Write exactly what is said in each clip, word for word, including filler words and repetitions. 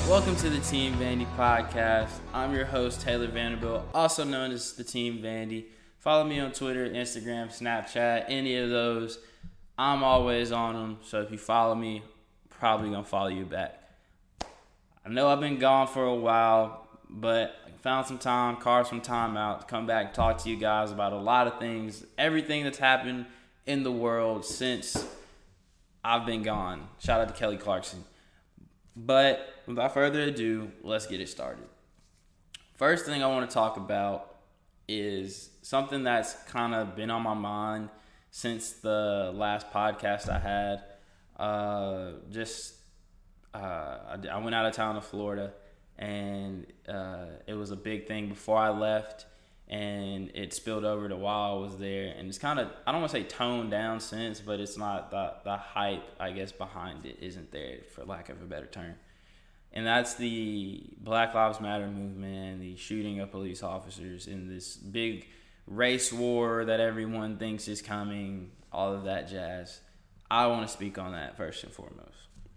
Welcome to the Team Vandy podcast. I'm your host, Taylor Vanderbilt, also known as the Team Vandy. Follow me on Twitter, Instagram, Snapchat, any of those. I'm always on them, so if you follow me, probably going to follow you back. I know I've been gone for a while, but I found some time, carved some time out to come back and talk to you guys about a lot of things, everything that's happened in the world since I've been gone. Shout out to Kelly Clarkson. But without further ado, let's get it started. First thing I want to talk about is something that's kind of been on my mind since the last podcast I had. Uh, just uh, I, I went out of town to Florida, and uh, it was a big thing before I left, and it spilled over to while I was there. And it's kind of, I don't want to say toned down since, but it's not the, the hype, I guess, behind it isn't there, for lack of a better term. And that's the Black Lives Matter movement, the shooting of police officers in this big race war that everyone thinks is coming, all of that jazz. I want to speak on that first and foremost.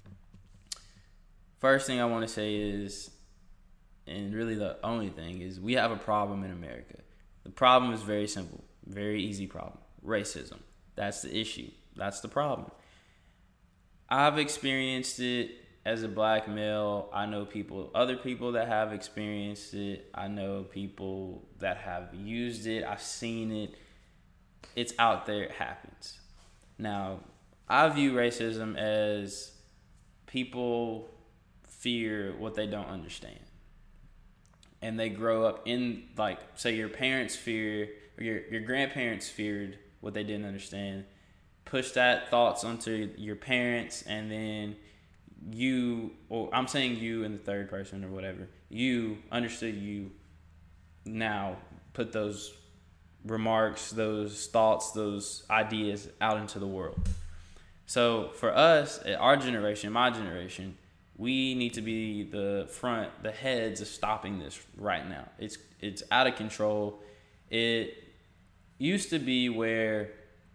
First thing I want to say is, and really the only thing, is we have a problem in America. The problem is very simple, very easy problem. Racism. That's the issue. That's the problem. I've experienced it as a black male. I know people, other people that have experienced it. I know people that have used it. I've seen it. It's out there. It happens. Now, I view racism as people fear what they don't understand. And they grow up in, like, say your parents fear, or your, your grandparents feared what they didn't understand. Push that thoughts onto your parents, and then you, or I'm saying you in the third person or whatever, you understood you, now put those remarks, those thoughts, those ideas out into the world. So for us, our generation, my generation, we need to be the front, the heads of stopping this right now. It's it's out of control. It used to be where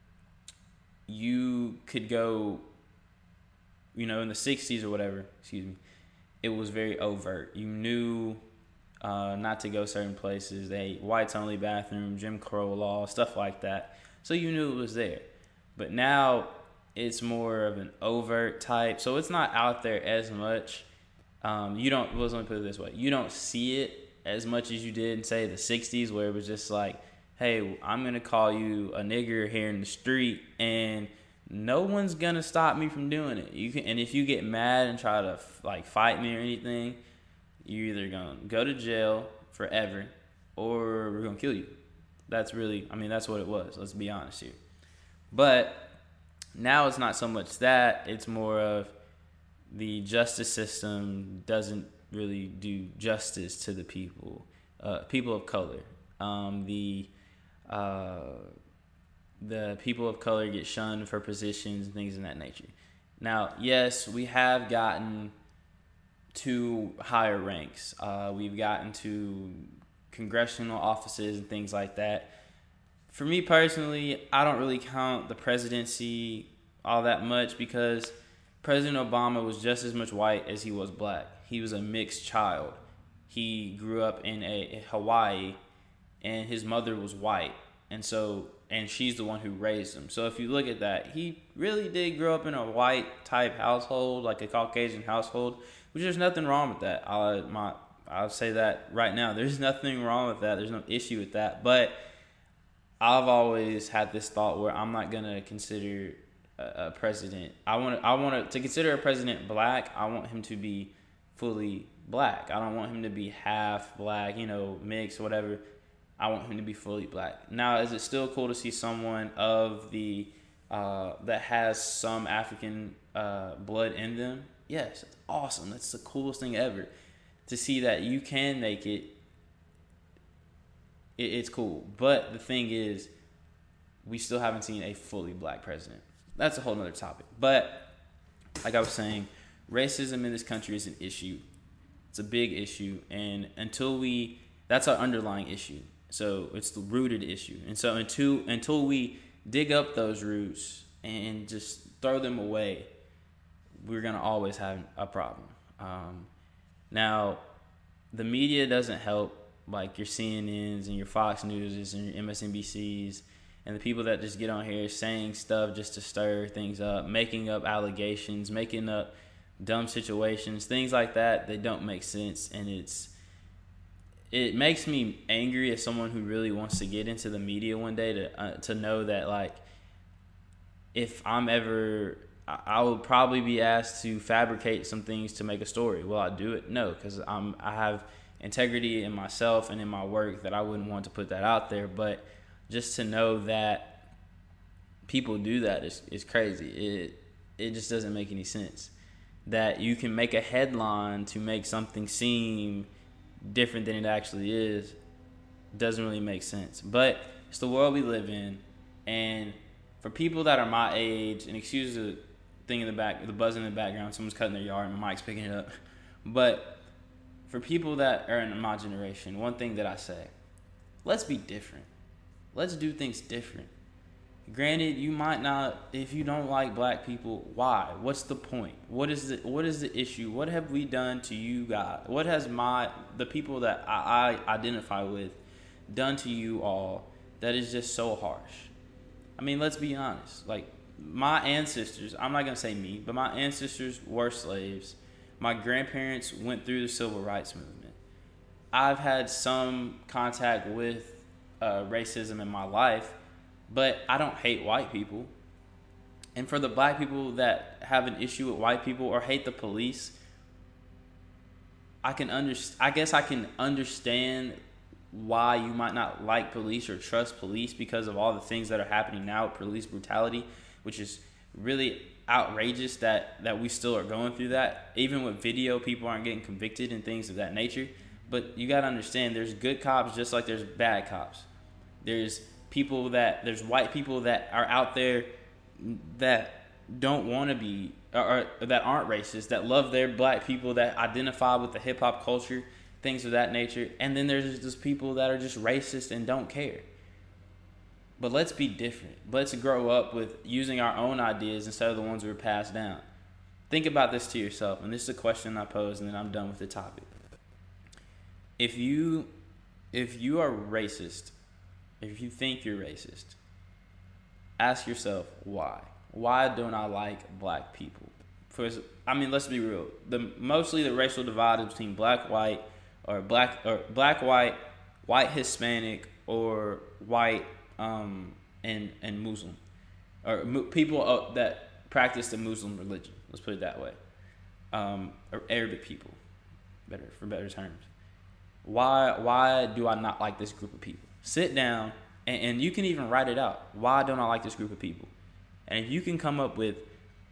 you could go, you know, in the sixties or whatever, excuse me, it was very overt. You knew uh, not to go certain places. They whites only bathroom, Jim Crow law, stuff like that. So you knew it was there. But now it's more of an overt type. So it's not out there as much. Um, you don't, well, let me put it this way. You don't see it as much as you did in, say, the sixties, where it was just like, hey, I'm going to call you a nigger here in the street, and no one's going to stop me from doing it. You can, and if you get mad and try to, like, fight me or anything, you're either going to go to jail forever, or we're going to kill you. That's really, I mean, that's what it was. Let's be honest here. But now it's not so much that, it's more of the justice system doesn't really do justice to the people, uh, people of color. Um, the uh, the people of color get shunned for positions and things of that nature. Now, yes, we have gotten to higher ranks. Uh, we've gotten to congressional offices and things like that. For me personally, I don't really count the presidency all that much, because President Obama was just as much white as he was black. He was a mixed child. He grew up in a in Hawaii, and his mother was white, and so and she's the one who raised him. So if you look at that, he really did grow up in a white type household, like a Caucasian household, which there's nothing wrong with that. I my I'll say that right now. There's nothing wrong with that. There's no issue with that. But I've always had this thought where I'm not gonna consider a, a president. I want I want to consider a president black. I want him to be fully black. I don't want him to be half black, you know, mixed, whatever. I want him to be fully black. Now, is it still cool to see someone of the uh, that has some African uh, blood in them? Yes, it's awesome. That's the coolest thing ever. To see that you can make it, it, it's cool. But the thing is, we still haven't seen a fully black president. That's a whole nother topic. But like I was saying, racism in this country is an issue. It's a big issue. And until we, that's our underlying issue. So it's the rooted issue. And so until until we dig up those roots and just throw them away, we're going to always have a problem. Um, Now, the media doesn't help, like your C N Ns and your Fox Newses and your M S N B Cs and the people that just get on here saying stuff just to stir things up, making up allegations, making up dumb situations, things like that. They don't make sense, and it's it makes me angry as someone who really wants to get into the media one day to uh, to know that, like, if I'm ever, I, I will probably be asked to fabricate some things to make a story. Will I do it? No, because I'm I have integrity in myself and in my work that I wouldn't want to put that out there. But just to know that people do that is, is crazy. It it just doesn't make any sense. That you can make a headline to make something seem different than it actually is doesn't really make sense. But it's the world we live in, and for people that are my age, and excuse the thing in the back, the buzz in the background, someone's cutting their yard and my mic's picking it up. But for people that are in my generation, one thing that I say, let's be different. Let's do things different. Granted, you might not, if you don't like black people, why? What's the point? What is the what is the issue? What have we done to you guys? What has my the people that I, I identify with done to you all that is just so harsh? I mean, let's be honest. Like, my ancestors, I'm not going to say me, but my ancestors were slaves. My grandparents went through the civil rights movement. I've had some contact with uh, racism in my life, but I don't hate white people. And for the black people that have an issue with white people or hate the police, I can under, I guess I can understand why you might not like police or trust police because of all the things that are happening now with police brutality, which is really outrageous that, that we still are going through that. Even with video, people aren't getting convicted and things of that nature. But you got to understand, there's good cops just like there's bad cops. There's people that, there's white people that are out there that don't want to be, or, or that aren't racist, that love their black people, that identify with the hip hop culture, things of that nature. And then there's just people that are just racist and don't care. But let's be different. Let's grow up with using our own ideas instead of the ones we were passed down. Think about this to yourself, and this is a question I pose, and then I'm done with the topic. If you, if you are racist, if you think you're racist, ask yourself why. Why don't I like black people? First, I mean, let's be real. The mostly the racial divide is between black, white, or black, or black, white, white, Hispanic, or white um, and and Muslim, or mu- people uh, that practice the Muslim religion. Let's put it that way. Um, or Arabic people, better for better terms. Why why do I not like this group of people? Sit down and, and you can even write it out. Why don't I like this group of people? And if you can come up with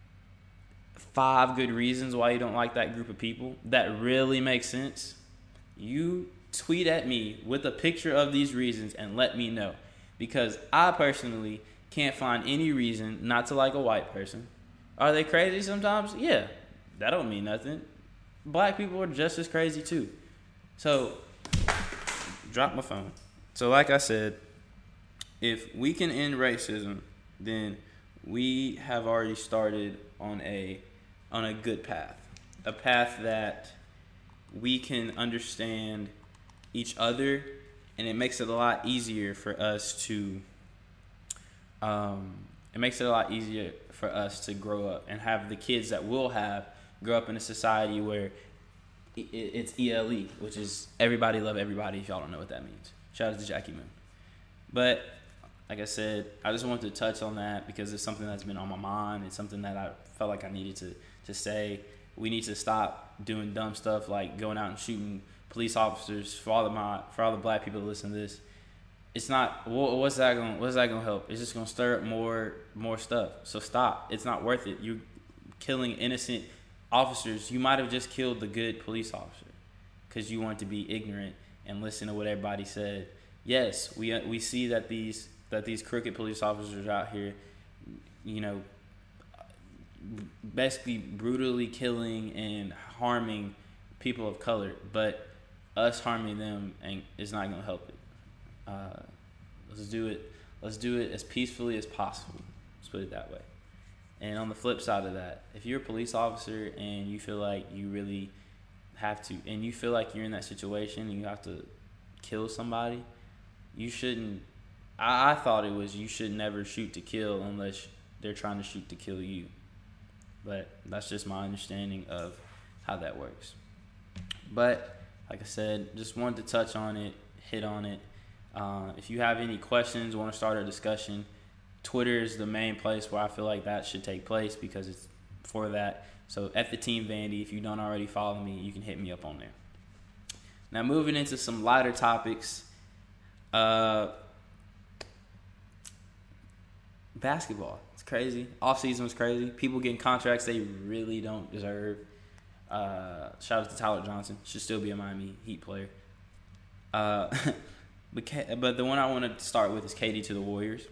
five good reasons why you don't like that group of people that really make sense, you tweet at me with a picture of these reasons and let me know. Because I personally can't find any reason not to like a white person. Are they crazy sometimes? Yeah. That don't mean nothing. Black people are just as crazy too. So, drop my phone. So like I said, if we can end racism, then we have already started on a on a good path. A path that we can understand each other, and it makes it a lot easier for us to um, it makes it a lot easier for us to grow up and have the kids that we'll have grow up in a society where it's E L E, which is everybody love everybody, if y'all don't know what that means. Shout out to Jackie Moon. But like I said, I just wanted to touch on that because it's something that's been on my mind. It's something that I felt like I needed to, to say. We need to stop doing dumb stuff like going out and shooting police officers. For all the my, for all the black people that listen to this, it's not. What's that going? What's that going to help? It's just going to stir up more more stuff. So stop. It's not worth it. You're killing innocent officers. You might have just killed the good police officer because you want to be ignorant and listen to what everybody said. Yes, we we see that these that these crooked police officers are out here, you know, basically brutally killing and harming people of color, but us harming them ain't is not gonna help it. Uh, let's do it. Let's do it as peacefully as possible. Let's put it that way. And on the flip side of that, if you're a police officer and you feel like you really have to, and you feel like you're in that situation and you have to kill somebody, you shouldn't. I, I thought it was you should never shoot to kill unless they're trying to shoot to kill you. But that's just my understanding of how that works. But like I said, just wanted to touch on it, hit on it. Uh, if you have any questions, want to start a discussion, Twitter is the main place where I feel like that should take place because it's for that. So at the Team Vandy, if you don't already follow me, you can hit me up on there. Now moving into some lighter topics, uh, basketball. It's crazy. Off season was crazy. People getting contracts they really don't deserve. Uh, shout out to Tyler Johnson. Should still be a Miami Heat player. Uh, but K- but the one I want to start with is K D to the Warriors.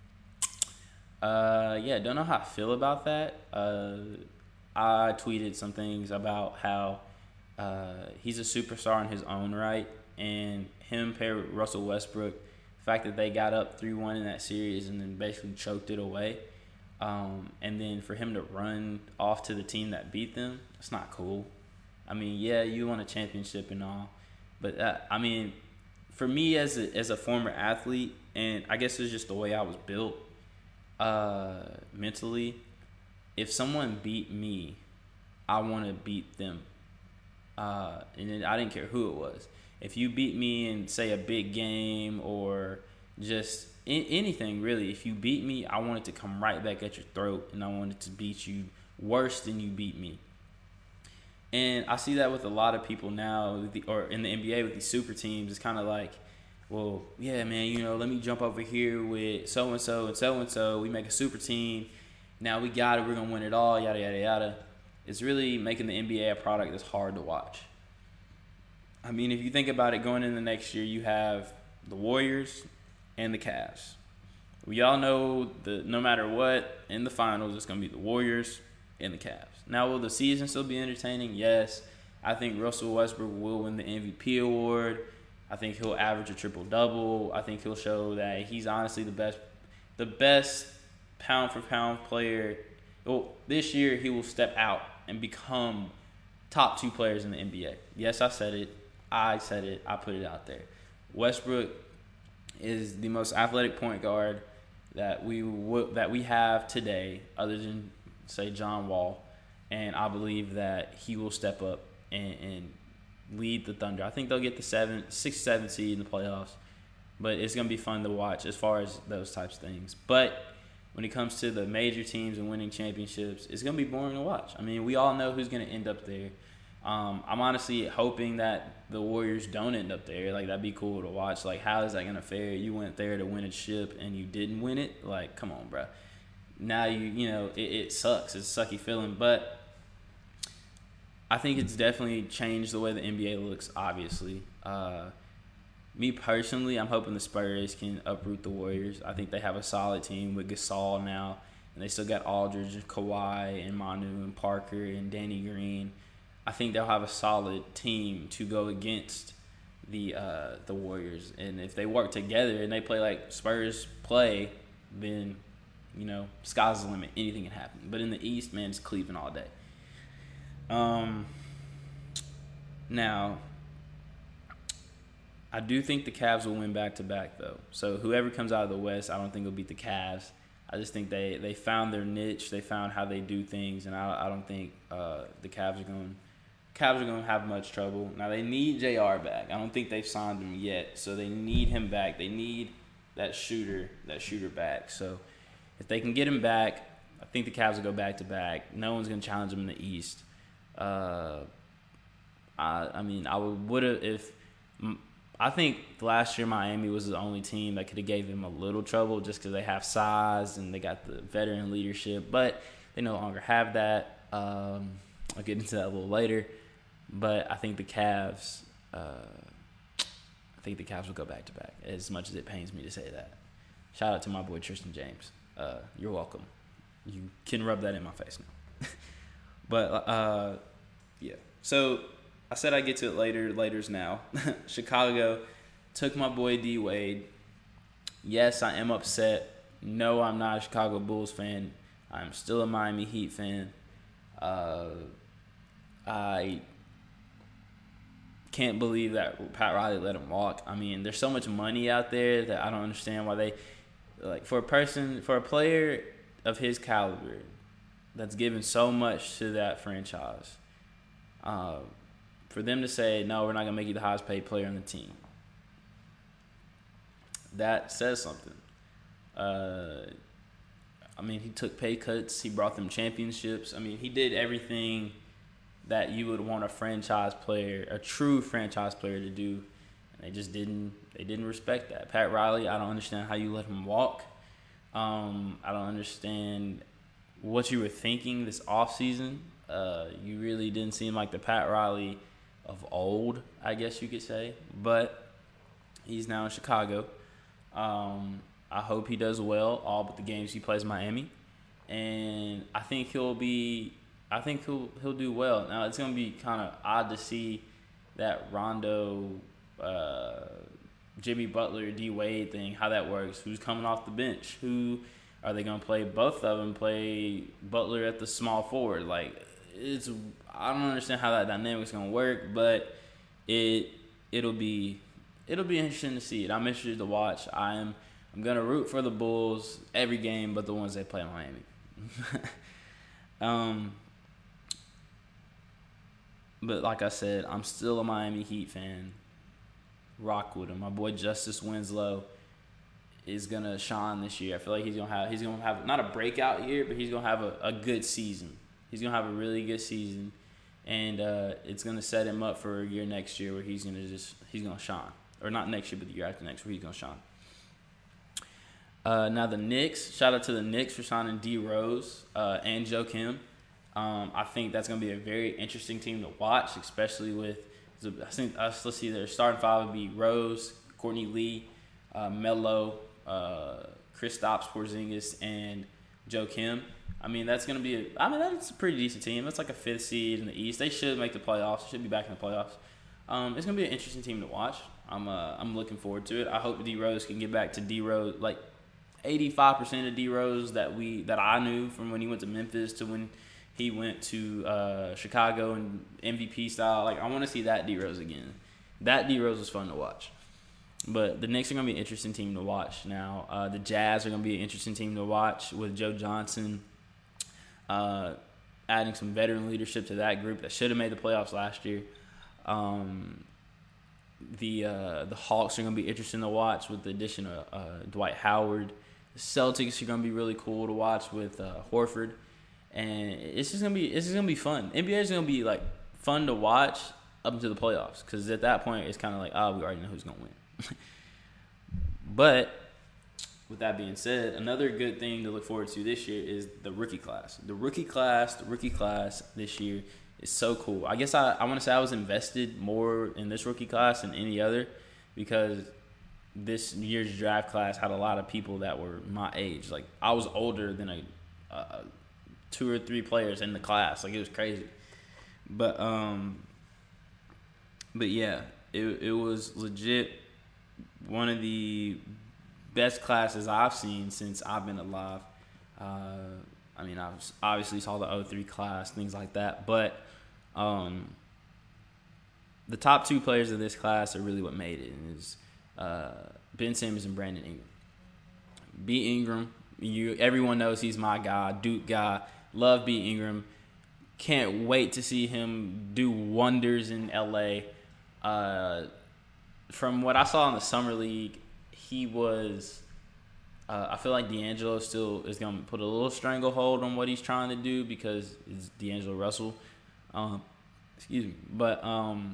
Uh, yeah, don't know how I feel about that. Uh, I tweeted some things about how uh, he's a superstar in his own right, and him paired with Russell Westbrook, the fact that they got up three one in that series and then basically choked it away. Um, and then for him to run off to the team that beat them, it's not cool. I mean, yeah, you won a championship and all, but that, I mean, for me as a, as a former athlete, and I guess it's just the way I was built uh, mentally, if someone beat me, I want to beat them. Uh, and then I didn't care who it was. If you beat me in, say, a big game or just in, anything, really, if you beat me, I want it to come right back at your throat, and I want it to beat you worse than you beat me. And I see that with a lot of people now, with the, or in the N B A with these super teams. It's kind of like, well, yeah, man, you know, let me jump over here with so-and-so and so-and-so. We make a super team. Now we got it. We're going to win it all, yada, yada, yada. It's really making the N B A a product that's hard to watch. I mean, if you think about it, going into the next year, you have the Warriors and the Cavs. We all know that no matter what, in the finals, it's going to be the Warriors and the Cavs. Now, will the season still be entertaining? Yes. I think Russell Westbrook will win the M V P award. I think he'll average a triple-double. I think he'll show that he's honestly the best, the best pound-for-pound player. Well, this year, he will step out and become top two players in the N B A. Yes, I said it. I said it. I put it out there. Westbrook is the most athletic point guard that we w- that we have today, other than, say, John Wall. And I believe that he will step up and, and lead the Thunder. I think they'll get the seven, six, seven seed in the playoffs. But it's going to be fun to watch as far as those types of things. But when it comes to the major teams and winning championships, it's going to be boring to watch. I mean, we all know who's going to end up there. Um, I'm honestly hoping that the Warriors don't end up there. Like, that'd be cool to watch. Like, how is that going to fare? You went there to win a ship and you didn't win it? Like, come on, bro. Now, you you know, it, it sucks. It's a sucky feeling. But I think it's definitely changed the way the N B A looks, obviously. Uh, me personally, I'm hoping the Spurs can uproot the Warriors. I think they have a solid team with Gasol now. And they still got Aldridge and Kawhi and Manu and Parker and Danny Green. I think they'll have a solid team to go against the uh, the Warriors. And if they work together and they play like Spurs play, then, you know, sky's the limit. Anything can happen. But in the East, man, it's Cleveland all day. Um. Now, I do think the Cavs will win back-to-back, though. So whoever comes out of the West, I don't think will beat the Cavs. I just think they, they found their niche. They found how they do things, and I, I don't think uh, the Cavs are going Cavs are going to have much trouble. Now, they need J R back. I don't think they've signed him yet, so they need him back. They need that shooter, that shooter back. So if they can get him back, I think the Cavs will go back-to-back. No one's going to challenge them in the East. Uh, I, I mean, I would have if I think last year Miami was the only team that could have gave them a little trouble just because they have size and they got the veteran leadership, but they no longer have that. Um, I'll get into that a little later, but I think the Cavs, uh, I think the Cavs will go back to back. As much as it pains me to say that. Shout out to my boy Tristan James. Uh, you're welcome. You can rub that in my face now. but uh, yeah, so. I said I'd get to it later. Later's now. Chicago took my boy D Wade. Yes, I am upset. No, I'm not a Chicago Bulls fan. I'm still a Miami Heat fan. Uh, I can't believe that Pat Riley let him walk. I mean, there's so much money out there that I don't understand why they like for a person for a player of his caliber that's given so much to that franchise. Uh, for them to say, no, we're not going to make you the highest paid player on the team, that says something. Uh, I mean, he took pay cuts. He brought them championships. I mean, he did everything that you would want a franchise player, a true franchise player to do. And they just didn't, they didn't respect that. Pat Riley, I don't understand how you let him walk. Um, I don't understand what you were thinking this offseason. Uh, you really didn't seem like the Pat Riley of old, I guess you could say. But he's now in Chicago. Um, I hope he does well, all but the games he plays Miami. And I think he'll be I think he'll he'll do well. Now, it's going to be kind of odd to see that Rondo, uh, Jimmy Butler, D Wade thing, how that works. Who's coming off the bench? Who are they going to play? Both of them play Butler at the small forward. Like, it's I don't understand how that dynamic's going to work, but it it'll be it'll be interesting to see it. I'm interested to watch. I am I'm going to root for the Bulls every game, but the ones they play in Miami. um. But like I said, I'm still a Miami Heat fan. Rock with him. My boy Justice Winslow is gonna shine this year. I feel like he's gonna have he's gonna have not a breakout year, but he's gonna have a, a good season. He's gonna have a really good season, and uh, it's gonna set him up for a year next year where he's gonna just he's gonna shine, or not next year, but the year after next where he's gonna shine. Uh, now the Knicks. Shout out to the Knicks for signing D Rose uh, and Joakim. Um, I think that's going to be a very interesting team to watch, especially with, I think, uh, let's see, their starting five would be Rose, Courtney Lee, uh, Melo, uh, Kristaps Porzingis, and Joakim. I mean, that's going to be, a, I mean, that's a pretty decent team. That's like a fifth seed in the East. They should make the playoffs. They should be back in the playoffs. Um, it's going to be an interesting team to watch. I'm uh, I'm looking forward to it. I hope D Rose can get back to D Rose, like eighty-five percent of D Rose that we that I knew from when he went to Memphis to when he went to uh, Chicago and M V P style. Like, I want to see that D Rose again. That D Rose was fun to watch. But the Knicks are going to be an interesting team to watch now. Uh, the Jazz are going to be an interesting team to watch with Joe Johnson uh, adding some veteran leadership to that group that should have made the playoffs last year. Um, the uh, the Hawks are going to be interesting to watch with the addition of uh, Dwight Howard. The Celtics are going to be really cool to watch with uh, Horford. And it's just gonna be it's just gonna be fun. N B A is gonna be like fun to watch up until the playoffs, because at that point it's kind of like, oh, we already know who's gonna win. But with that being said, another good thing to look forward to this year is the rookie class. The rookie class, the rookie class this year is so cool. I guess I, I want to say I was invested more in this rookie class than any other, because this year's draft class had a lot of people that were my age. Like, I was older than a, a two or three players in the class. Like, it was crazy. But um but yeah, it it was legit one of the best classes I've seen since I've been alive. Uh I mean, I obviously saw the oh three class, things like that, but um the top two players of this class are really what made it, and it's uh Ben Simmons and Brandon Ingram. B. Ingram, you everyone knows he's my guy, Duke guy. Love B. Ingram. Can't wait to see him do wonders in L A. Uh, from what I saw in the Summer League, he was uh, – I feel like D'Angelo still is going to put a little stranglehold on what he's trying to do, because it's D'Angelo Russell. Um, excuse me. But um,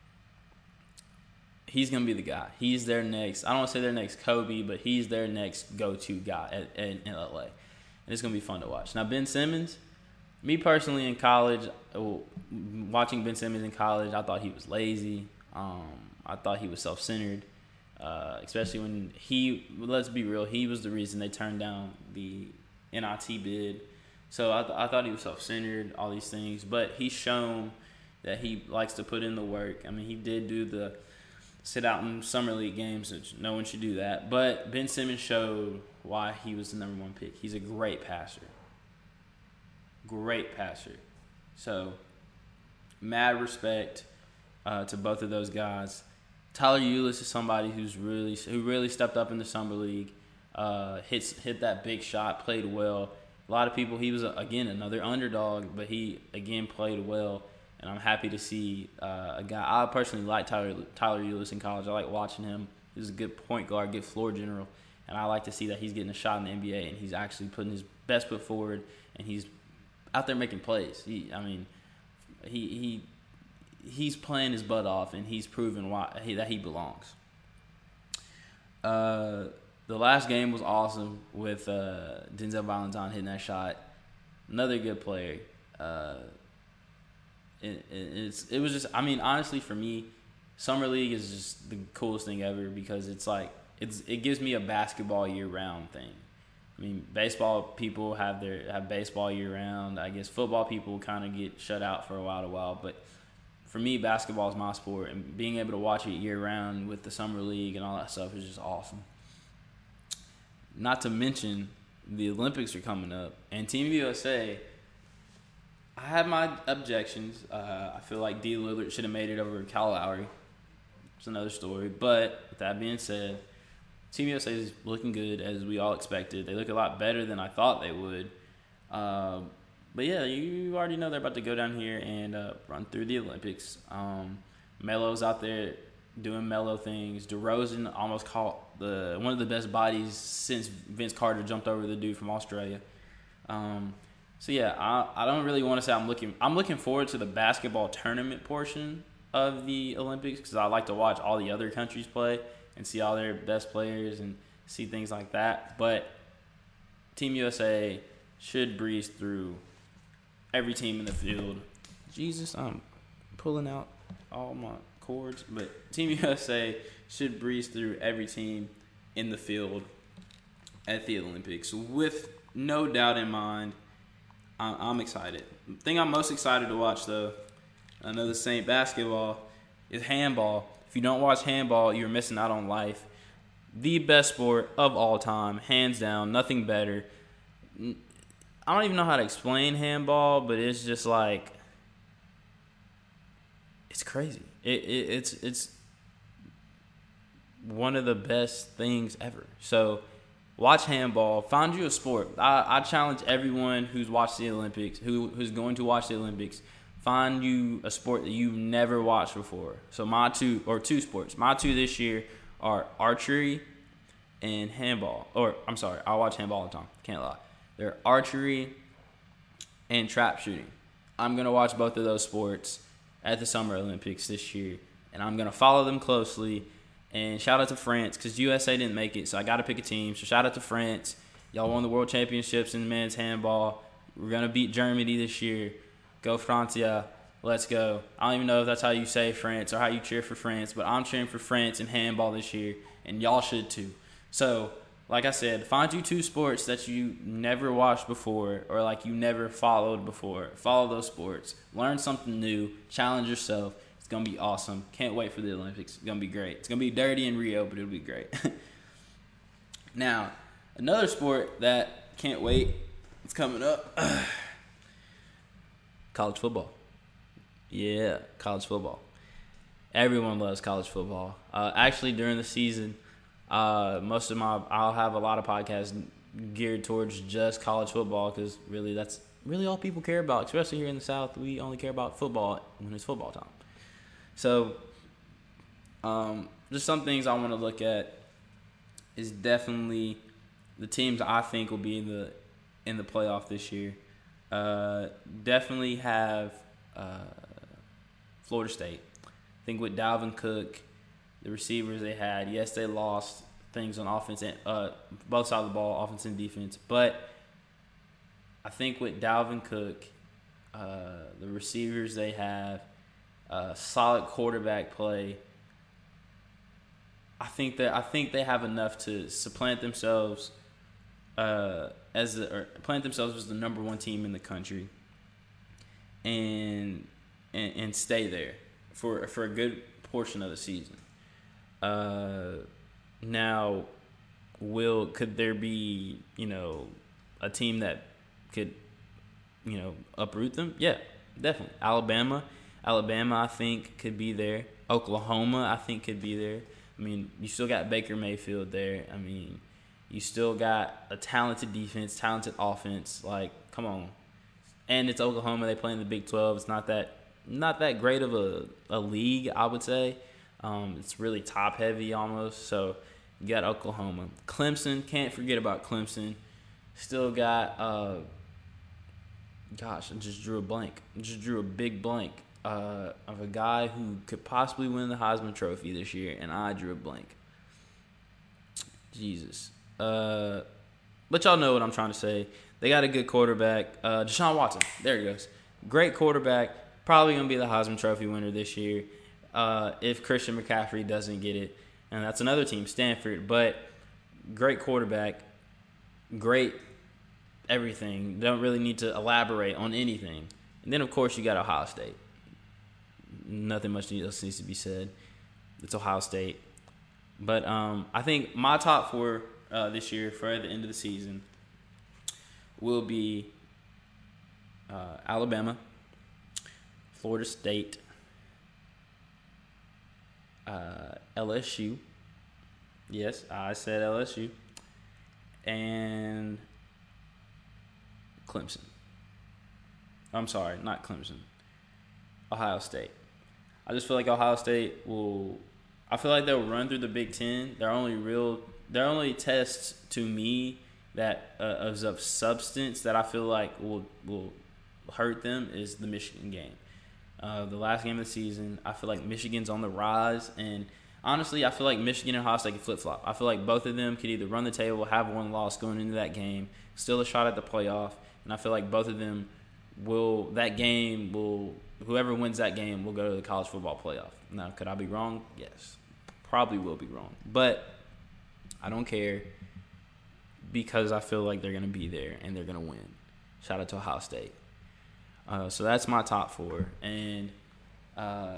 he's going to be the guy. He's their next – I don't want to say their next Kobe, but he's their next go-to guy at, at, in L A. And it's going to be fun to watch. Now, Ben Simmons, me personally in college, watching Ben Simmons in college, I thought he was lazy. Um, I thought he was self-centered, uh, especially when he, let's be real, he was the reason they turned down the N I T bid. So I, th- I thought he was self-centered, all these things. But he's shown that he likes to put in the work. I mean, he did do the sit out in Summer League games, which no one should do that. But Ben Simmons showed why he was the number one pick. He's a great passer. Great passer. So, mad respect uh, to both of those guys. Tyler Ulis is somebody who's really who really stepped up in the summer league, uh, hits hit that big shot, played well. A lot of people, he was again another underdog, but he again played well, and I'm happy to see uh, a guy. I personally like Tyler Tyler Ulis in college. I like watching him. He's a good point guard, good floor general, and I like to see that he's getting a shot in the N B A and he's actually putting his best foot forward and he's out there making plays. He, I mean, he he. He's playing his butt off, and he's proven why he, that he belongs. Uh, the last game was awesome with uh, Denzel Valentine hitting that shot. Another good player. Uh, it, it, it's it was just I mean honestly for me, summer league is just the coolest thing ever because it's like it's it gives me a basketball year round thing. I mean, baseball people have their have baseball year round. I guess football people kind of get shut out for a while to while, but for me, basketball is my sport, and being able to watch it year-round with the summer league and all that stuff is just awesome. Not to mention, the Olympics are coming up, and Team U S A, I have my objections. Uh, I feel like D. Lillard should have made it over Kyle Lowry. It's another story. But with that being said, Team U S A is looking good, as we all expected. They look a lot better than I thought they would. Uh, But, yeah, you already know they're about to go down here and uh, run through the Olympics. Um, Melo's out there doing Melo things. DeRozan almost caught the one of the best bodies since Vince Carter jumped over the dude from Australia. Um, so, yeah, I, I don't really want to say I'm looking – I'm looking forward to the basketball tournament portion of the Olympics because I like to watch all the other countries play and see all their best players and see things like that. But Team U S A should breeze through – every team in the field. Jesus, I'm pulling out all my cords. But Team U S A should breeze through every team in the field at the Olympics. With no doubt in mind, I'm excited. The thing I'm most excited to watch, though, I know this ain't basketball, is handball. If you don't watch handball, you're missing out on life. The best sport of all time, hands down, nothing better. I don't even know how to explain handball, but it's just like it's crazy. It, it it's it's one of the best things ever. So watch handball. Find you a sport. I, I challenge everyone who's watched the Olympics, who who's going to watch the Olympics. Find you a sport that you've never watched before. So my two or two sports. My two this year are archery and handball. Or I'm sorry, I watch handball all the time. Can't lie. They're archery and trap shooting. I'm going to watch both of those sports at the Summer Olympics this year, and I'm going to follow them closely. And shout out to France because U S A didn't make it, so I got to pick a team. So shout out to France. Y'all won the World Championships in men's handball. We're going to beat Germany this year. Go Francia. Let's go. I don't even know if that's how you say France or how you cheer for France, but I'm cheering for France in handball this year, and y'all should too. So, like I said, find you two sports that you never watched before or like you never followed before. Follow those sports. Learn something new. Challenge yourself. It's going to be awesome. Can't wait for the Olympics. It's going to be great. It's going to be dirty in Rio, but it'll be great. Now, another sport that can't wait. It's coming up. College football. Yeah, college football. Everyone loves college football. Uh, actually, during the season, Uh, most of my, I'll have a lot of podcasts geared towards just college football because really that's really all people care about, especially here in the South. We only care about football when it's football time. So, um, just some things I want to look at is definitely the teams I think will be in the in the playoff this year. Uh, definitely have uh, Florida State. I think with Dalvin Cook, the receivers they had, yes, they lost things on offense and uh, both sides of the ball, offense and defense. But I think with Dalvin Cook, uh, the receivers they have, uh, solid quarterback play. I think that I think they have enough to supplant themselves uh, as the, or plant themselves as the number one team in the country, and and, and stay there for for a good portion of the season. Uh, now, will could there be you know a team that could you know uproot them? Yeah, definitely. Alabama. Alabama, I think, could be there. Oklahoma, I think, could be there. I mean, you still got Baker Mayfield there. I mean, you still got a talented defense, talented offense. Like, come on. And it's Oklahoma. They play in the Big twelve. It's not that not that great of a, a league, I would say. Um, it's really top-heavy almost. So, you got Oklahoma. Clemson, can't forget about Clemson. Still got, uh, gosh, I just drew a blank. I just drew a big blank uh, of a guy who could possibly win the Heisman Trophy this year, and I drew a blank. Jesus. Uh, but y'all know what I'm trying to say. They got a good quarterback. Uh, Deshaun Watson. There he goes. Great quarterback. Probably going to be the Heisman Trophy winner this year uh, if Christian McCaffrey doesn't get it. And that's another team, Stanford. But great quarterback. Great everything. Don't really need to elaborate on anything. And then, of course, you got Ohio State. Nothing much else needs to be said. It's Ohio State. But um, I think my top four uh, this year for the end of the season will be uh, Alabama, Florida State, uh, L S U. Yes, I said L S U. And Clemson. I'm sorry, not Clemson. Ohio State. I just feel like Ohio State will – I feel like they'll run through the Big Ten. Their only real – their only tests to me that uh, is of substance that I feel like will will hurt them is the Michigan game. Uh, the last game of the season, I feel like Michigan's on the rise. And honestly, I feel like Michigan and Ohio State can flip-flop. I feel like both of them could either run the table, have one loss going into that game, still a shot at the playoff. And I feel like both of them will – that game will – whoever wins that game will go to the college football playoff. Now, could I be wrong? Yes. Probably will be wrong. But I don't care because I feel like they're going to be there and they're going to win. Shout out to Ohio State. Uh, so that's my top four. And uh,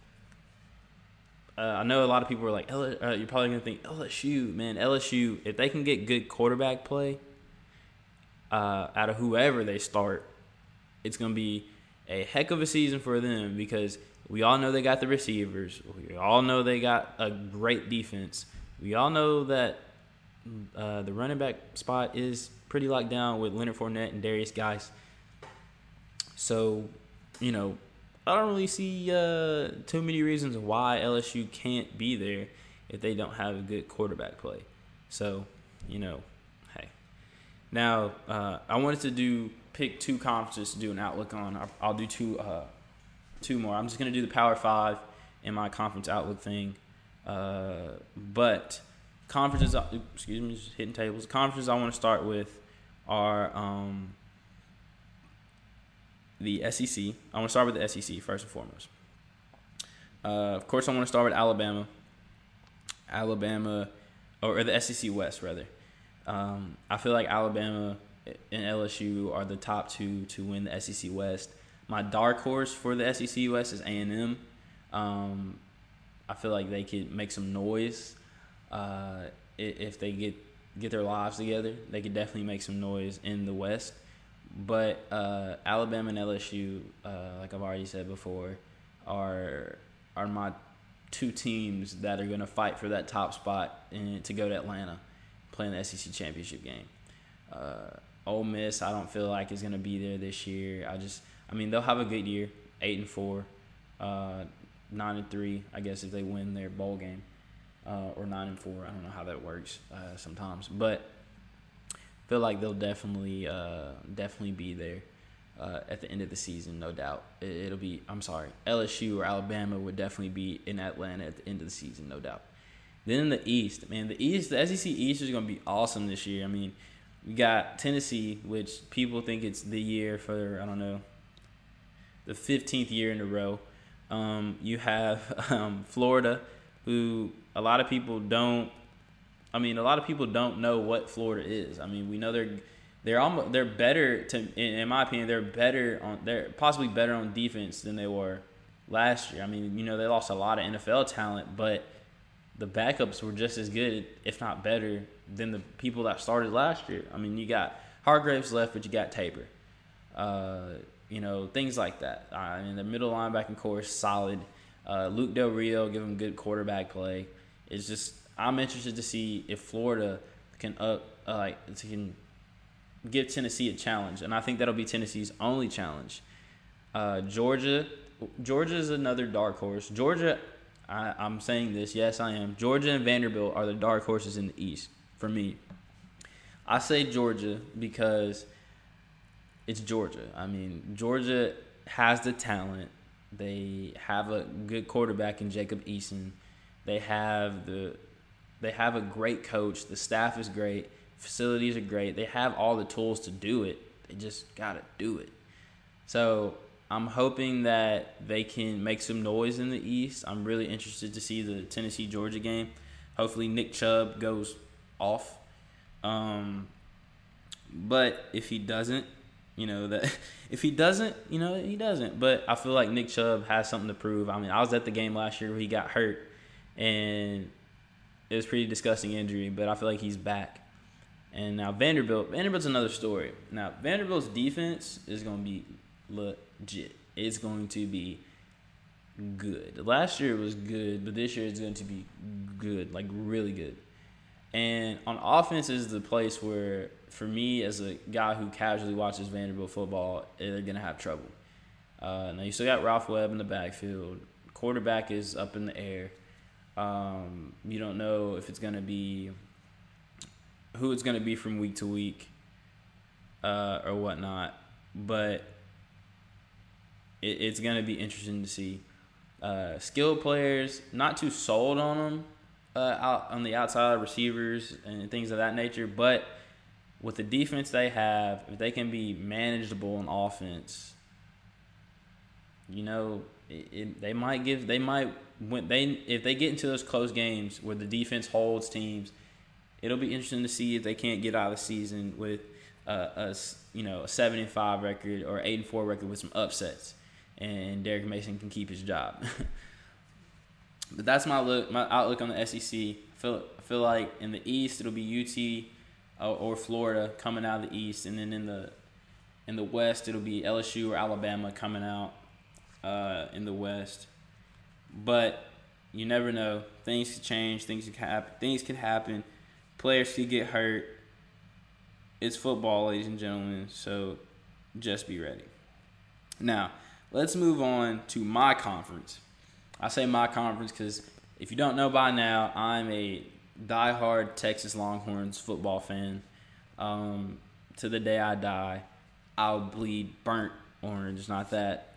uh, I know a lot of people are like, L- uh, you're probably going to think, L S U, man, L S U, if they can get good quarterback play uh, out of whoever they start, it's going to be a heck of a season for them because we all know they got the receivers. We all know they got a great defense. We all know that uh, the running back spot is pretty locked down with Leonard Fournette and Darius Geis. So, you know, I don't really see uh, too many reasons why L S U can't be there if they don't have a good quarterback play. So, you know, hey. Now, uh, I wanted to do pick two conferences to do an outlook on. I'll, I'll do two uh, two more. I'm just going to do the Power Five in my conference outlook thing. Uh, but conferences, excuse me, just hitting tables. Conferences I want to start with are um, the S E C. I want to start with the S E C first and foremost. Uh, of course, I want to start with Alabama. Alabama, or, or the S E C West, rather. Um, I feel like Alabama and L S U are the top two to win the S E C West. My dark horse for the S E C West is A and M. Um, I feel like they could make some noise uh, if they get get their lives together. They could definitely make some noise in the West. But uh, Alabama and L S U, uh, like I've already said before, are are my two teams that are going to fight for that top spot and to go to Atlanta, playing the S E C championship game. Uh, Ole Miss, I don't feel like is going to be there this year. I just, I mean, they'll have a good year, eight and four, uh, nine and three. I guess if they win their bowl game, uh, or nine and four. I don't know how that works uh, sometimes, but I feel like they'll definitely, uh, definitely be there uh, at the end of the season, no doubt. It, it'll be, I'm sorry, L S U or Alabama would definitely be in Atlanta at the end of the season, no doubt. Then in the East, man, the East, the S E C East is going to be awesome this year. I mean, we got Tennessee, which people think it's the year for, I don't know, the fifteenth year in a row. Um, you have um, Florida, who a lot of people don't, I mean, a lot of people don't know what Florida is. I mean, we know they're they're almost they're better to, in my opinion, they're better on they're possibly better on defense than they were last year. I mean, you know, they lost a lot of N F L talent, but the backups were just as good, if not better, than the people that started last year. I mean, you got Hargraves left, but you got Tabor. Uh, You know, things like that. I mean, the middle linebacking core is solid. Uh, Luke Del Rio, give him good quarterback play. It's just I'm interested to see if Florida can up uh, like can give Tennessee a challenge, and I think that'll be Tennessee's only challenge. Uh, Georgia, Georgia is another dark horse. Georgia, I, I'm saying this, yes, I am. Georgia and Vanderbilt are the dark horses in the East for me. I say Georgia because it's Georgia. I mean, Georgia has the talent. They have a good quarterback in Jacob Eason. They have the they have a great coach. The staff is great. Facilities are great. They have all the tools to do it. They just gotta do it. So I'm hoping that they can make some noise in the East. I'm really interested to see the Tennessee-Georgia game. Hopefully Nick Chubb goes off. Um, but if he doesn't, you know, that if he doesn't, you know, he doesn't. But I feel like Nick Chubb has something to prove. I mean, I was at the game last year where he got hurt, and it was a pretty disgusting injury, but I feel like he's back. And now Vanderbilt, Vanderbilt's another story. Now, Vanderbilt's defense is going to be legit. It's going to be good. Last year it was good, but this year it's going to be good, like really good. And on offense is the place where, for me as a guy who casually watches Vanderbilt football, they're going to have trouble. Uh, now, you still got Ralph Webb in the backfield. Quarterback is up in the air. Um, you don't know if it's going to be who it's going to be from week to week uh, or whatnot. But it, it's going to be interesting to see. Uh, skilled players, not too sold on them uh, out on the outside receivers and things of that nature. But with the defense they have, if they can be manageable in offense, you know, it, it, they might give. They might when they if they get into those close games where the defense holds teams. It'll be interesting to see if they can't get out of the season with uh, a you know a seven and five record or eight and four record with some upsets, and Derek Mason can keep his job. But that's my look, my outlook on the S E C. I feel I feel like in the East it'll be U T or, or Florida coming out of the East, and then in the in the West it'll be L S U or Alabama coming out uh, in the West. But you never know. Things could change. Things could happen. Things could happen. Players could get hurt. It's football, ladies and gentlemen, so just be ready. Now, let's move on to my conference. I say my conference because if you don't know by now, I'm a diehard Texas Longhorns football fan. Um, to the day I die, I'll bleed burnt orange, not that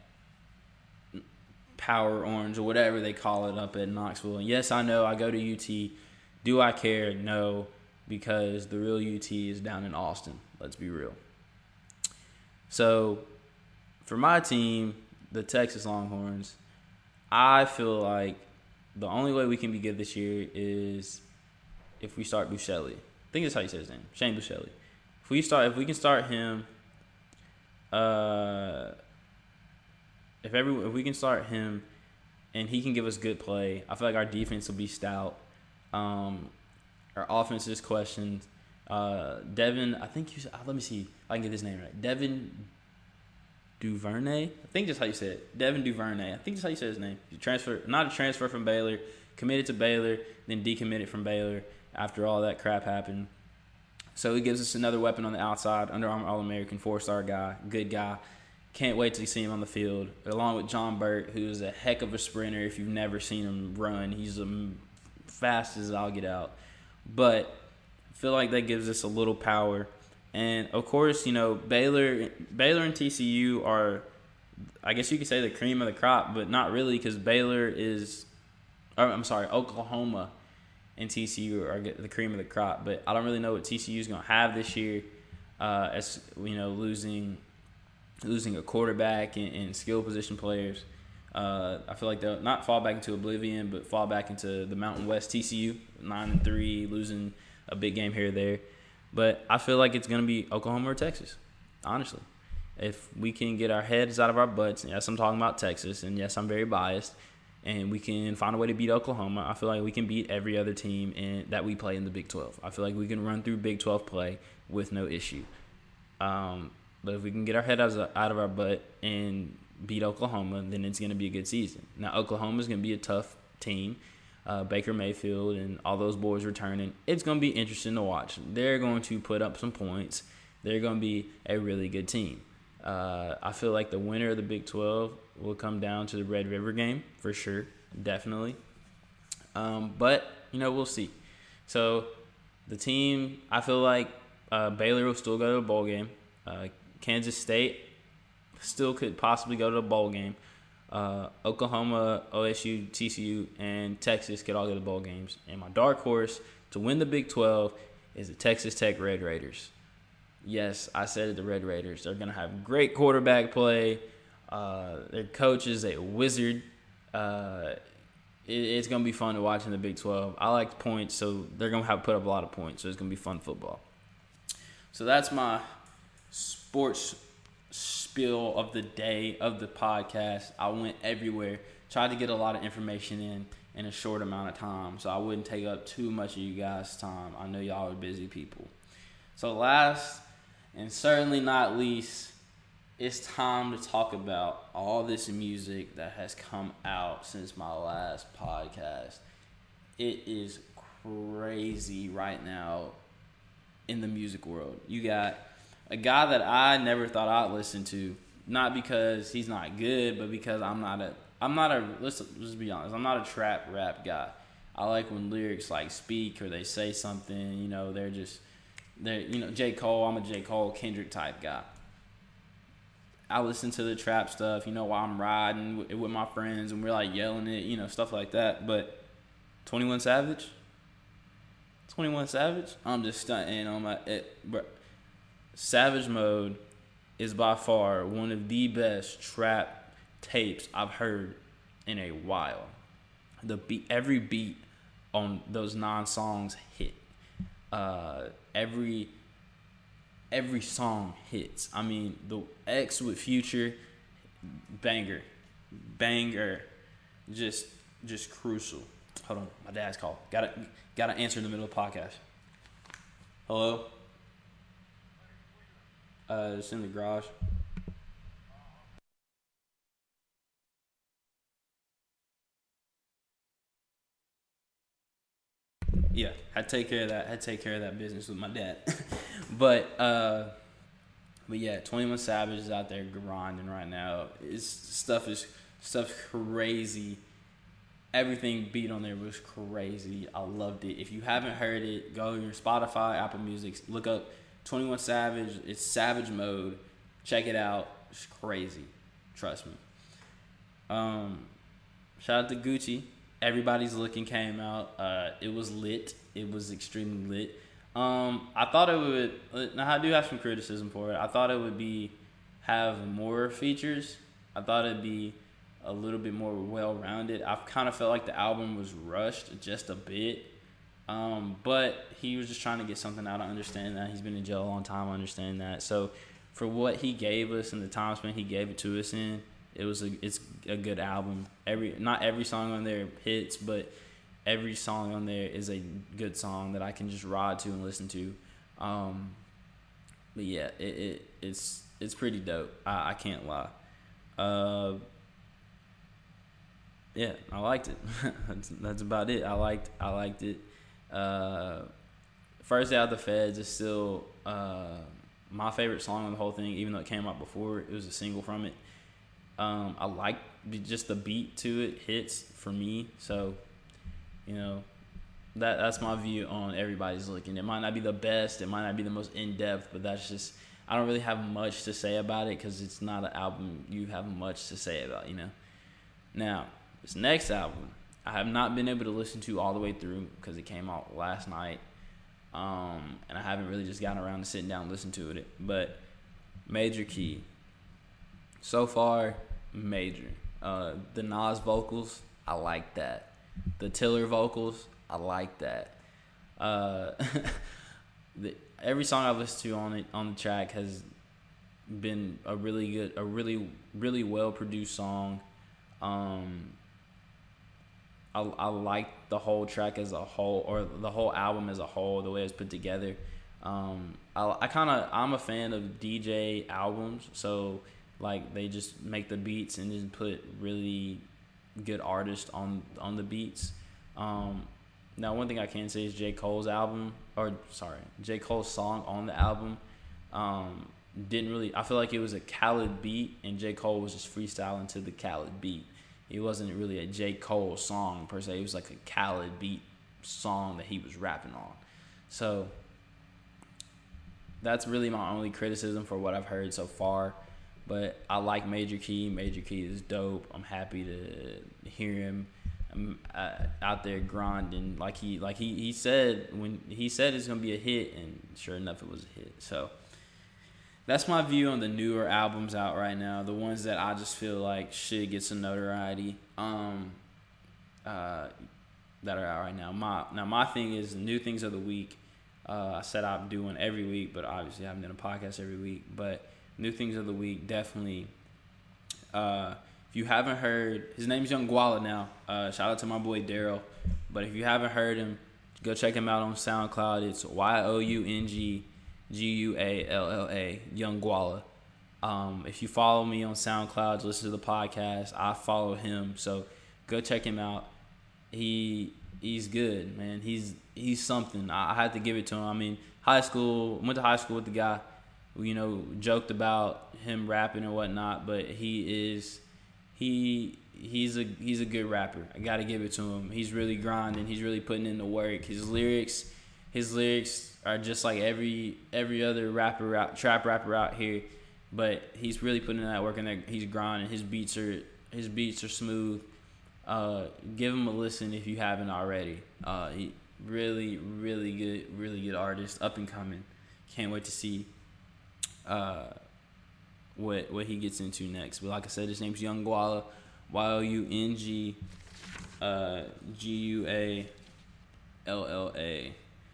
power orange or whatever they call it up at Knoxville. And yes, I know I go to U T. Do I care? No, because the real U T is down in Austin. Let's be real. So, for my team, the Texas Longhorns, I feel like the only way we can be good this year is if we start Buechele. I think that's how you say his name, Shane Buechele. If we start, if we can start him, uh, if every if we can start him, and he can give us good play, I feel like our defense will be stout. Um, our offense is questioned. Uh, Devin, I think you. Let me see if I can get his name right. Devin Duvernay. I think that's how you say it. Devin Duvernay. I think that's how you say his name. He transfer, not a transfer from Baylor, committed to Baylor, then decommitted from Baylor after all that crap happened. So he gives us another weapon on the outside. Under Armour All-American, four-star guy, good guy. Can't wait to see him on the field, along with John Burt, who is a heck of a sprinter. If you've never seen him run, he's as fast as I'll get out. But I feel like that gives us a little power. And, of course, you know, Baylor Baylor and T C U are, I guess you could say, the cream of the crop, but not really because Baylor is – I'm sorry, Oklahoma and T C U are the cream of the crop. But I don't really know what T C U is going to have this year uh, as, you know, losing losing a quarterback and, and skill position players. Uh, I feel like they'll not fall back into oblivion, but fall back into the Mountain West. T C U, nine and three, losing a big game here or there. But I feel like it's going to be Oklahoma or Texas, honestly. If we can get our heads out of our butts, and yes, I'm talking about Texas, and yes, I'm very biased, and we can find a way to beat Oklahoma, I feel like we can beat every other team in, that we play in the Big twelve. I feel like we can run through Big twelve play with no issue. Um, But if we can get our head out of our butt and beat Oklahoma, then it's going to be a good season. Now, Oklahoma is going to be a tough team. Uh, Baker Mayfield and all those boys returning. It's going to be interesting to watch. They're going to put up some points. They're going to be a really good team. Uh, I feel like the winner of the Big twelve will come down to the Red River game for sure, definitely. Um, but, you know, we'll see. So the team, I feel like uh, Baylor will still go to a bowl game. Uh, Kansas State still could possibly go to a bowl game. Uh, Oklahoma, O S U, T C U, and Texas could all go to bowl games. And my dark horse to win the Big twelve is the Texas Tech Red Raiders. Yes, I said it, the Red Raiders. They're going to have great quarterback play. Uh, their coach is a wizard. Uh, it, it's going to be fun to watch in the Big twelve. I like points, so they're going to have to put up a lot of points, so it's going to be fun football. So that's my sports spiel of the day, of the podcast. I went everywhere, tried to get a lot of information in in a short amount of time, so I wouldn't take up too much of you guys' time. I know y'all are busy people. So last and certainly not least, it's time to talk about all this music that has come out since my last podcast. It is crazy right now in the music world. You got a guy that I never thought I'd listen to, not because he's not good, but because I'm not a I'm not a let's let's be honest, I'm not a trap rap guy. I like when lyrics like speak or they say something, you know, they're just they're you know, J. Cole, I'm a J. Cole, Kendrick type guy. I listen to the trap stuff, you know, while I'm riding with, with my friends and we're like yelling it, you know, stuff like that. But twenty-one Savage, twenty-one Savage, I'm just stunting on my it, bro. Savage Mode is by far one of the best trap tapes I've heard in a while. The beat, every beat on those nine songs hit. Uh, every every song hits. I mean, the X with Future, banger, banger, just just crucial. Hold on, my dad's call. Gotta gotta answer in the middle of the podcast. Hello. Uh, it's in the garage. Yeah, I take care of that. I take care of that business with my dad. but uh, but yeah, twenty-one Savage is out there grinding right now. It's stuff is stuff crazy. Everything beat on there was crazy. I loved it. If you haven't heard it, go to your Spotify, Apple Music, look up twenty-one Savage. It's Savage Mode. Check it out. It's crazy. Trust me. Um, shout out to Gucci. Everybody's Looking came out. Uh, it was lit. It was extremely lit. Um, I thought it would. Now I do have some criticism for it. I thought it would be have more features. I thought it'd be a little bit more well-rounded. I kind of felt like the album was rushed just a bit. Um, but he was just trying to get something out. I understand that. He's been in jail a long time. I understand that. So for what he gave us and the time span he gave it to us in, it was a it's a good album. Every not every song on there hits, but every song on there is a good song that I can just ride to and listen to. Um, but yeah, it, it it's it's pretty dope. I, I can't lie. Uh, yeah, I liked it. that's that's about it. I liked I liked it. Uh, First Day Out the Feds is still uh, my favorite song on the whole thing, even though it came out before. It was a single from it. Um, I like just the beat to it hits for me. So, you know, that that's my view on Everybody's Looking. It might not be the best. It might not be the most in-depth, but that's just, I don't really have much to say about it because it's not an album you have much to say about, you know. Now, this next album, I have not been able to listen to all the way through because it came out last night. Um, and I haven't really just gotten around to sitting down and listening to it. But Major Key. So far, major. Uh, the Nas vocals, I like that. The Tiller vocals, I like that. Uh, the, every song I've listened to on it on the track has been a really good, a really really well produced song. Um, I I like the whole track as a whole, or the whole album as a whole, the way it's put together. Um, I, I kind of I'm a fan of D J albums, so like they just make the beats and then put really good artists on on the beats. Um, now, one thing I can say is J. Cole's album, or sorry, J. Cole's song on the album, um, didn't really. I feel like it was a Khaled beat, and J. Cole was just freestyling to the Khaled beat. It wasn't really a J. Cole song per se. It was like a Khaled beat song that he was rapping on. So that's really my only criticism for what I've heard so far. But I like Major Key. Major Key is dope. I'm happy to hear him um, uh, out there grinding. Like he, like he, he said when he said it's gonna be a hit, and sure enough, it was a hit. So that's my view on the newer albums out right now. The ones that I just feel like should get some notoriety. Um, uh, that are out right now. My now my thing is new things of the week. Uh, I said I'm doing every week, but obviously I haven't done a podcast every week. But new things of the week, definitely. Uh, if you haven't heard, his name's Young Guala now. Uh, shout out to my boy Daryl. But if you haven't heard him, go check him out on SoundCloud. It's Y O U N G G U A L L A, Young Guala. Um, if you follow me on SoundCloud, listen to the podcast, I follow him. So go check him out. He he's good, man. He's he's something. I, I had to give it to him. I mean, high school, went to high school with the guy. You know, joked about him rapping and whatnot, but he is he he's a he's a good rapper. I gotta give it to him. He's really grinding. He's really putting in the work. His lyrics, his lyrics are just like every every other rapper out, trap rapper out here, but he's really putting in that work and that he's grinding. His beats are his beats are smooth. Uh, give him a listen if you haven't already. Uh, he really, really good, really good artist, up and coming. Can't wait to see uh, what what he gets into next. But like I said, his name's Young Guala, Y O U N G uh, G U A L L A.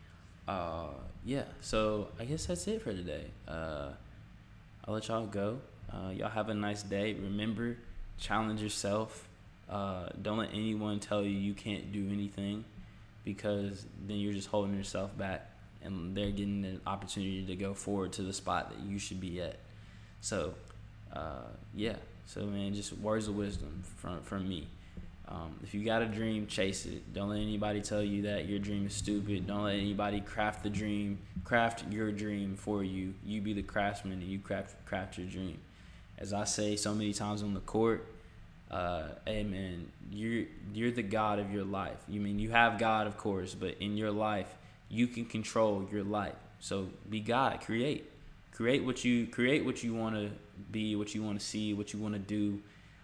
Uh, yeah, so I guess that's it for today. Uh, I'll let y'all go. Uh, y'all have a nice day. Remember, challenge yourself. Uh, don't let anyone tell you you can't do anything, because then you're just holding yourself back and they're getting an opportunity to go forward to the spot that you should be at. So, uh, yeah. So, man, just words of wisdom from, from me. Um, if you got a dream, chase it. Don't let anybody tell you that your dream is stupid. Don't let anybody craft the dream, craft your dream for you. You be the craftsman and you craft, craft your dream. As I say so many times on the court, Uh, hey man, you're you're the God of your life. You mean you have God, of course, but in your life, you can control your life. So be God, create, create what you create what you want to be, what you want to see, what you want to do.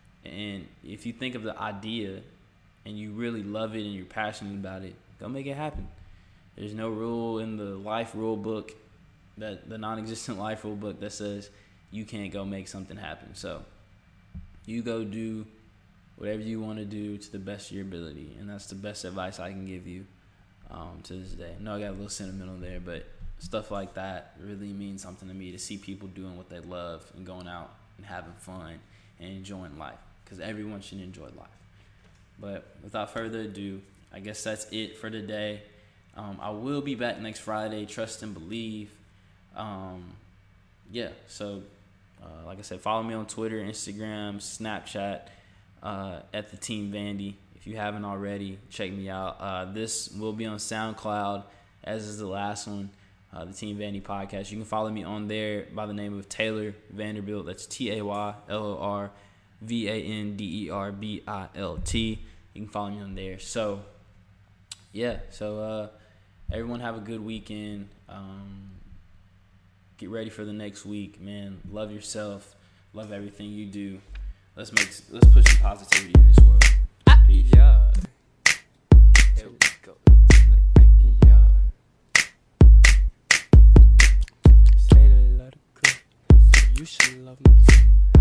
And if you think of the idea, and you really love it and you're passionate about it, go make it happen. There's no rule in the life rule book, that the non-existent life rule book, that says you can't go make something happen. So you go do whatever you want to do to the best of your ability. And that's the best advice I can give you um, to this day. I know I got a little sentimental there, but stuff like that really means something to me, to see people doing what they love and going out and having fun and enjoying life, because everyone should enjoy life. But without further ado, I guess that's it for today. Um, I will be back next Friday. Trust and believe. Um, yeah, so... Uh, like I said, follow me on Twitter, Instagram, Snapchat, uh, at the Team Vandy. If you haven't already, check me out. Uh, this will be on SoundCloud, as is the last one, uh, the Team Vandy podcast. You can follow me on there by the name of Taylor Vanderbilt. That's T A Y L O R V A N D E R B I L T. You can follow me on there. So, yeah. So, uh, everyone have a good weekend. Um, Get ready for the next week, man. Love yourself. Love everything you do. Let's make let's put some positivity in this world. Peace. Yeah. Here we go. Yeah. Say that I love the girl, so you should love me too.